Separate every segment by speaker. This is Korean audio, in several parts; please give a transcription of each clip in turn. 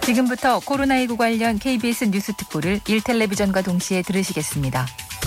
Speaker 1: 지금부터 코로나19 관련 KBS 뉴스 특보를 1텔레비전과 동시에 들으시겠습니다.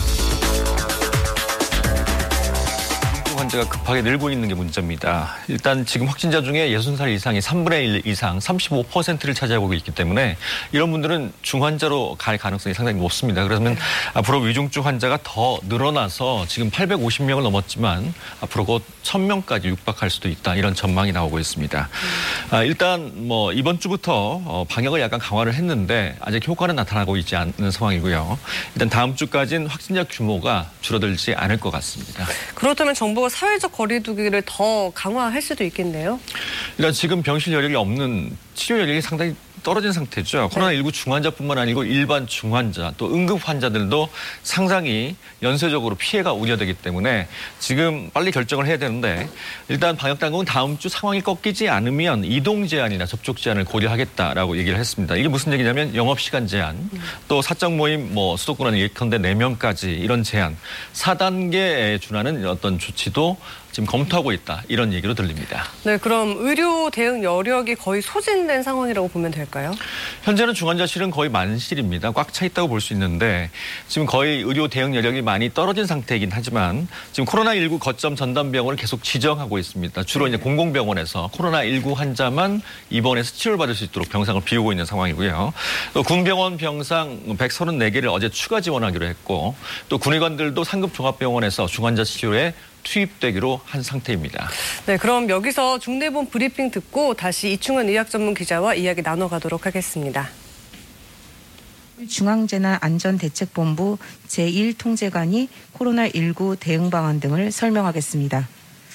Speaker 2: 환자가 급하게 늘고 있는 게 문제입니다. 일단 지금 확진자 중에 60살 이상이 3분의 1 이상 35%를 차지하고 있기 때문에 이런 분들은 중환자로 갈 가능성이 상당히 높습니다. 그러면 앞으로 위중증 환자가 더 늘어나서 지금 850명을 넘었지만 앞으로 곧 1000명까지 육박할 수도 있다. 이런 전망이 나오고 있습니다. 일단 이번 주부터 방역을 약간 강화를 했는데 아직 효과는 나타나고 있지 않는 상황이고요. 일단 다음 주까지는 확진자 규모가 줄어들지 않을 것 같습니다.
Speaker 3: 그렇다면 정부가 사회적 거리두기를 더 강화할 수도 있겠네요.
Speaker 2: 일단 지금 병실 여력이 없는 치료 여력이 상당히 떨어진 상태죠. 코로나19 중환자뿐만 아니고 일반 중환자 또 응급 환자들도 상당히 연쇄적으로 피해가 우려되기 때문에 지금 빨리 결정을 해야 되는데 일단 방역당국은 다음 주 상황이 꺾이지 않으면 이동 제한이나 접촉 제한을 고려하겠다라고 얘기를 했습니다. 이게 무슨 얘기냐면 영업시간 제한 또 사적 모임 수도권 예컨대 4명까지 이런 제한 4단계에 준하는 어떤 조치도 지금 검토하고 있다. 이런 얘기로 들립니다.
Speaker 3: 네, 그럼 의료 대응 여력이 거의 소진된 상황이라고 보면 될까요?
Speaker 2: 현재는 중환자실은 거의 만실입니다. 꽉 차 있다고 볼 수 있는데 지금 거의 의료 대응 여력이 많이 떨어진 상태이긴 하지만 지금 코로나19 거점 전담병원을 계속 지정하고 있습니다. 주로 이제 공공병원에서 코로나19 환자만 입원해서 치료를 받을 수 있도록 병상을 비우고 있는 상황이고요. 또 군병원 병상 134개를 어제 추가 지원하기로 했고 또 군의관들도 상급 종합병원에서 중환자 치료에 투입되기로 한 상태입니다. 네,
Speaker 3: 그럼 여기서 중대본 브리핑 듣고 다시 이충은 의학전문 기자와 이야기 나눠가도록 하겠습니다.
Speaker 4: 중앙재난안전대책본부 제1통제관이 코로나19 대응 방안 등을 설명하겠습니다.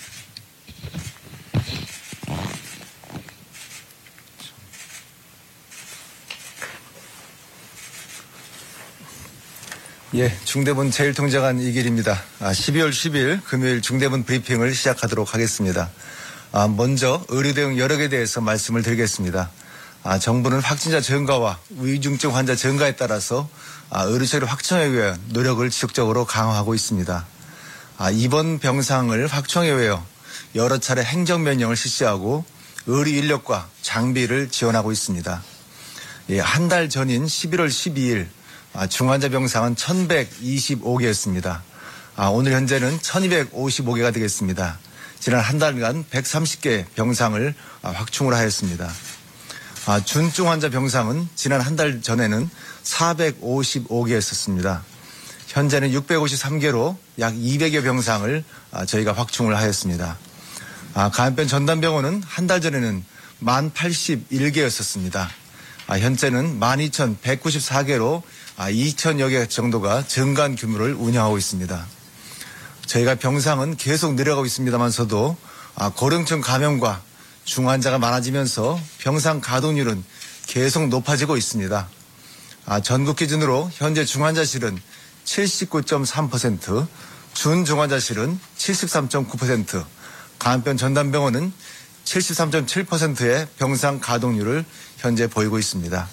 Speaker 5: 예, 중대본 제1통제관 이길입니다. 12월 10일 금요일 중대본 브리핑을 시작하도록 하겠습니다. 먼저 의료 대응 여력에 대해서 말씀을 드리겠습니다. 정부는 확진자 증가와 위중증 환자 증가에 따라서 의료체계 확충에 위한 노력을 지속적으로 강화하고 있습니다. 입원 병상을 확충에 위하여 여러 차례 행정명령을 실시하고 의료 인력과 장비를 지원하고 있습니다. 한 달 전인 11월 12일 중환자 병상은 1125개였습니다. 오늘 현재는 1255개가 되겠습니다. 지난 한 달간 130개 병상을 확충을 하였습니다. 준중 환자 병상은 지난 한 달 전에는 455개였었습니다. 현재는 653개로 약 200여 병상을 저희가 확충을 하였습니다. 감염병 전담병원은 한 달 전에는 1081개였었습니다. 현재는 12,194개로 2,000여 개 정도가 증가한 규모를 운영하고 있습니다. 저희가 병상은 계속 늘어가고 있습니다만서도 고령층 감염과 중환자가 많아지면서 병상 가동률은 계속 높아지고 있습니다. 전국 기준으로 현재 중환자실은 79.3%, 준중환자실은 73.9%, 감염병 전담병원은 73.7%의 병상 가동률을 현재 보이고 있습니다.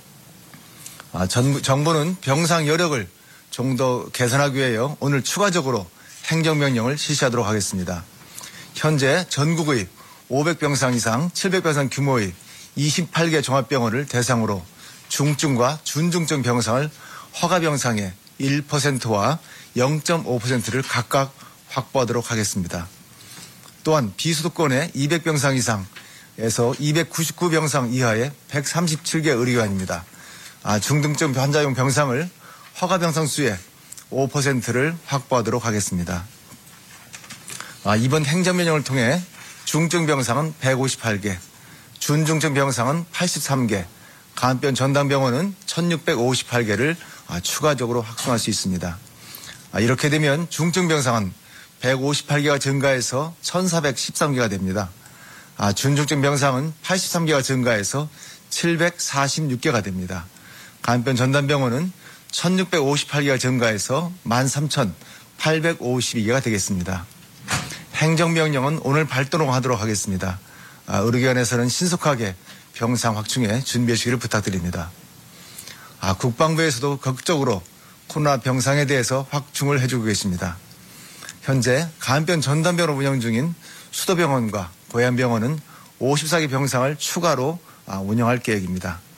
Speaker 5: 정부는 병상 여력을 좀 더 개선하기 위하여 오늘 추가적으로 행정명령을 실시하도록 하겠습니다. 현재 전국의 500병상 이상 700병상 규모의 28개 종합병원을 대상으로 중증과 준중증 병상을 허가병상의 1%와 0.5%를 각각 확보하도록 하겠습니다. 또한 비수도권의 200병상 이상에서 299병상 이하의 137개 의료기관입니다. 중등증 환자용 병상을 허가병상 수의 5%를 확보하도록 하겠습니다. 이번 행정명령을 통해 중증 병상은 158개, 준중증 병상은 83개, 감염병 전담병원은 1658개를 추가적으로 확충할 수 있습니다. 이렇게 되면 중증 병상은 158개가 증가해서 1413개가 됩니다. 준중증 병상은 83개가 증가해서 746개가 됩니다. 감염병 전담병원은 1658개가 증가해서 13,852개가 되겠습니다. 행정명령은 오늘 발도록 하도록 하겠습니다. 의료기관에서는 신속하게 병상 확충에 준비해 주기를 부탁드립니다. 국방부에서도 적극적으로 코로나 병상에 대해서 확충을 해주고 계십니다. 현재 감염병 전담병으로 운영 중인 수도병원과 고양병원은 54개 병상을 추가로 운영할 계획입니다.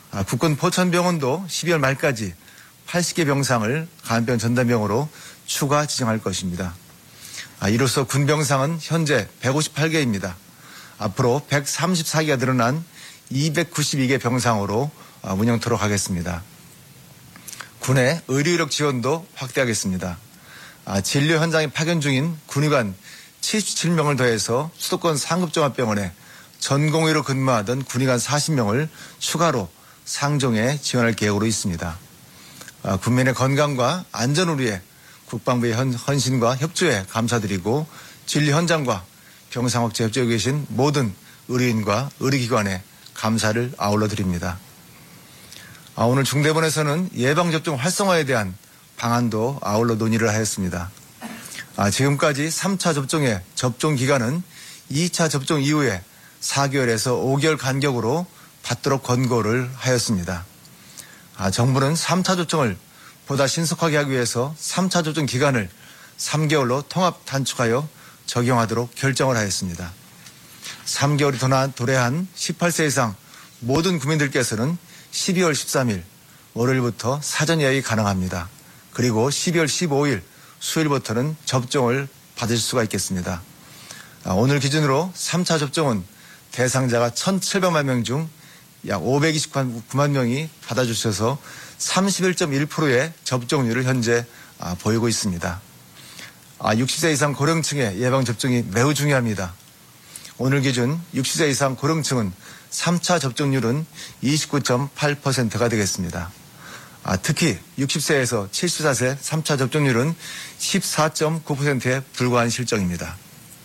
Speaker 5: 국군 포천병원도 12월 말까지 80개 병상을 감염병 전담병으로 추가 지정할 것입니다. 이로써 군 병상은 현재 158개입니다. 앞으로 134개가 늘어난 292개 병상으로 운영토록 하겠습니다. 군의 의료인력 지원도 확대하겠습니다. 진료 현장에 파견 중인 군의관 77명을 더해서 수도권 상급종합병원에 전공의로 근무하던 군의관 40명을 추가로 상종에 지원할 계획으로 있습니다. 국민의 건강과 안전을 위해 국방부의 헌신과 협조에 감사드리고 진료 현장과 병상 확대 협조해 계신 모든 의료인과 의료기관에 감사를 아울러 드립니다. 오늘 중대본에서는 예방접종 활성화에 대한 방안도 아울러 논의를 하였습니다. 지금까지 3차 접종의 접종 기간은 2차 접종 이후에 4개월에서 5개월 간격으로 받도록 권고를 하였습니다. 정부는 3차 접종을 보다 신속하게 하기 위해서 3차 접종 기간을 3개월로 통합 단축하여 적용하도록 결정을 하였습니다. 3개월이 도래한 18세 이상 모든 국민들께서는 12월 13일 월요일부터 사전 예약이 가능합니다. 그리고 12월 15일 수요일부터는 접종을 받을 수가 있겠습니다. 오늘 기준으로 3차 접종은 대상자가 1,700만 명 중 약 529만 명이 받아주셔서 31.1%의 접종률을 현재 보이고 있습니다. 60세 이상 고령층의 예방접종이 매우 중요합니다. 오늘 기준 60세 이상 고령층은 3차 접종률은 29.8%가 되겠습니다. 특히 60세에서 74세 3차 접종률은 14.9%에 불과한 실정입니다.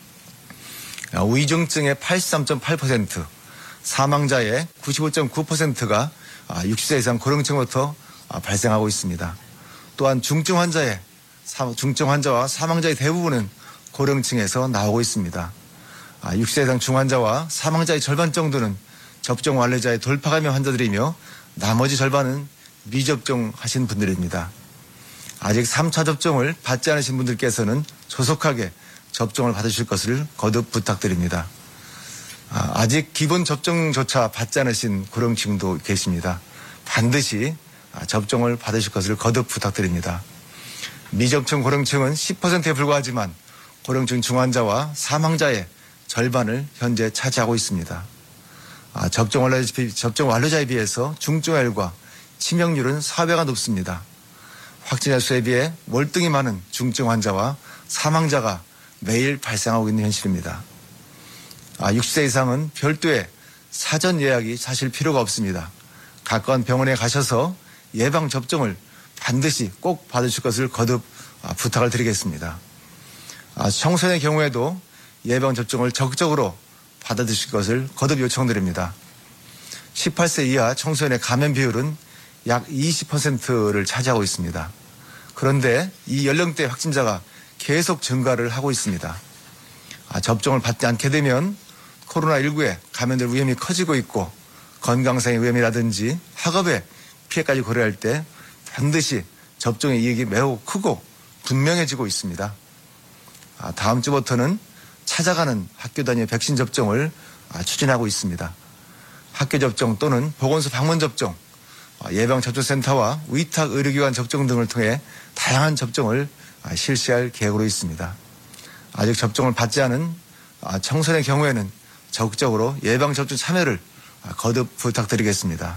Speaker 5: 위중증의 83.8%, 사망자의 95.9%가 60세 이상 고령층부터 발생하고 있습니다. 또한 중증 환자와 사망자의 대부분은 고령층에서 나오고 있습니다. 60세 이상 중환자와 사망자의 절반 정도는 접종 완료자의 돌파 감염 환자들이며 나머지 절반은 미접종하신 분들입니다. 아직 3차 접종을 받지 않으신 분들께서는 조속하게 접종을 받으실 것을 거듭 부탁드립니다. 아직 기본 접종조차 받지 않으신 고령층도 계십니다. 반드시 접종을 받으실 것을 거듭 부탁드립니다. 미접종 고령층은 10%에 불과하지만 고령층 중환자와 사망자의 절반을 현재 차지하고 있습니다. 접종 완료자에 비해서 중증화율과 치명률은 4배가 높습니다. 확진자 수에 비해 월등히 많은 중증 환자와 사망자가 매일 발생하고 있는 현실입니다. 60세 이상은 별도의 사전 예약이 사실 필요가 없습니다. 가까운 병원에 가셔서 예방접종을 반드시 꼭 받으실 것을 거듭 부탁을 드리겠습니다. 청소년의 경우에도 예방접종을 적극적으로 받아드실 것을 거듭 요청드립니다. 18세 이하 청소년의 감염 비율은 약 20%를 차지하고 있습니다. 그런데 이 연령대 확진자가 계속 증가를 하고 있습니다. 접종을 받지 않게 되면 코로나19에 감염될 위험이 커지고 있고 건강상의 위험이라든지 학업의 피해까지 고려할 때 반드시 접종의 이익이 매우 크고 분명해지고 있습니다. 다음 주부터는 찾아가는 학교 단위 백신 접종을 추진하고 있습니다. 학교 접종 또는 보건소 방문 접종, 예방접종센터와 위탁 의료기관 접종 등을 통해 다양한 접종을 실시할 계획으로 있습니다. 아직 접종을 받지 않은 청소년의 경우에는 적극적으로 예방접종 참여를 거듭 부탁드리겠습니다.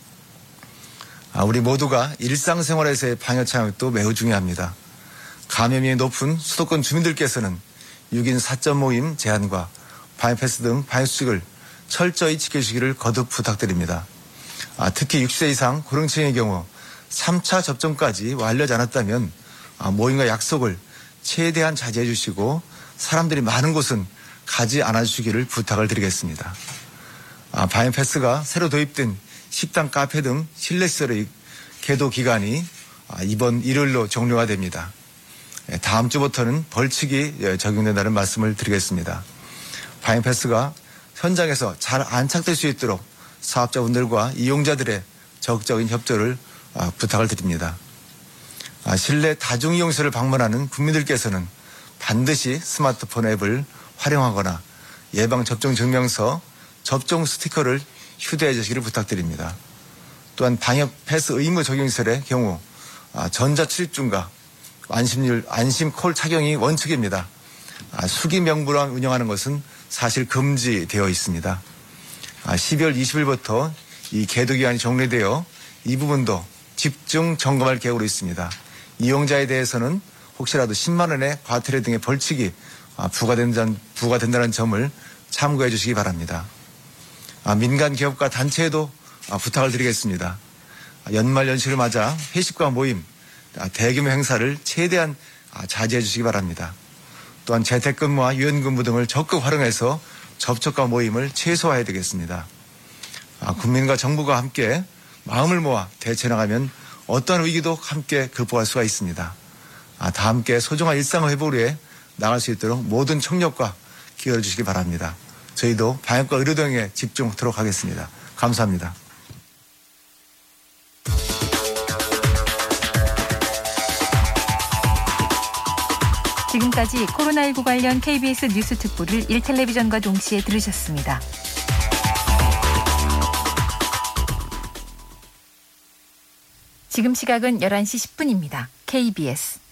Speaker 5: 우리 모두가 일상생활에서의 방역 참여도 매우 중요합니다. 감염이 높은 수도권 주민들께서는 6인 사적 모임 제한과 방역패스 등 방역수칙을 철저히 지켜주시기를 거듭 부탁드립니다. 특히 60세 이상 고령층의 경우 3차 접종까지 완료하지 않았다면 모임과 약속을 최대한 자제해 주시고 사람들이 많은 곳은 가지 않아 주시기를 부탁을 드리겠습니다. 방역패스가 새로 도입된 식당, 카페 등 실내시설의 개도 기간이 이번 일요일로 종료가 됩니다. 다음 주부터는 벌칙이 적용된다는 말씀을 드리겠습니다. 방역패스가 현장에서 잘 안착될 수 있도록 사업자분들과 이용자들의 적극적인 협조를 부탁을 드립니다. 실내 다중이용시설을 방문하는 국민들께서는 반드시 스마트폰 앱을 활용하거나 예방접종 증명서, 접종 스티커를 휴대해 주시기를 부탁드립니다. 또한 방역 패스 의무 적용설의 경우 전자출입증과 안심콜 착용이 원칙입니다. 수기 명부로 운영하는 것은 사실 금지되어 있습니다. 12월 20일부터 이 계도기간이 종료되어 이 부분도 집중 점검할 계획으로 있습니다. 이용자에 대해서는 혹시라도 10만 원의 과태료 등의 벌칙이 부과된다는 점을 참고해 주시기 바랍니다. 민간 기업과 단체에도 부탁을 드리겠습니다. 연말 연시를 맞아 회식과 모임, 대규모 행사를 최대한 자제해 주시기 바랍니다. 또한 재택근무와 유연근무 등을 적극 활용해서 접촉과 모임을 최소화해야 되겠습니다. 국민과 정부가 함께 마음을 모아 대처해 나가면 어떠한 위기도 함께 극복할 수가 있습니다. 다 함께 소중한 일상 회복을 위해 나갈 수 있도록 모든 총력과 기여해 주시기 바랍니다. 저희도 방역과 의료 등에 집중하도록 하겠습니다. 감사합니다.
Speaker 1: 지금까지 코로나19 관련 KBS 뉴스 특보를 1텔레비전과 동시에 들으셨습니다. 지금 시각은 11시 10분입니다. KBS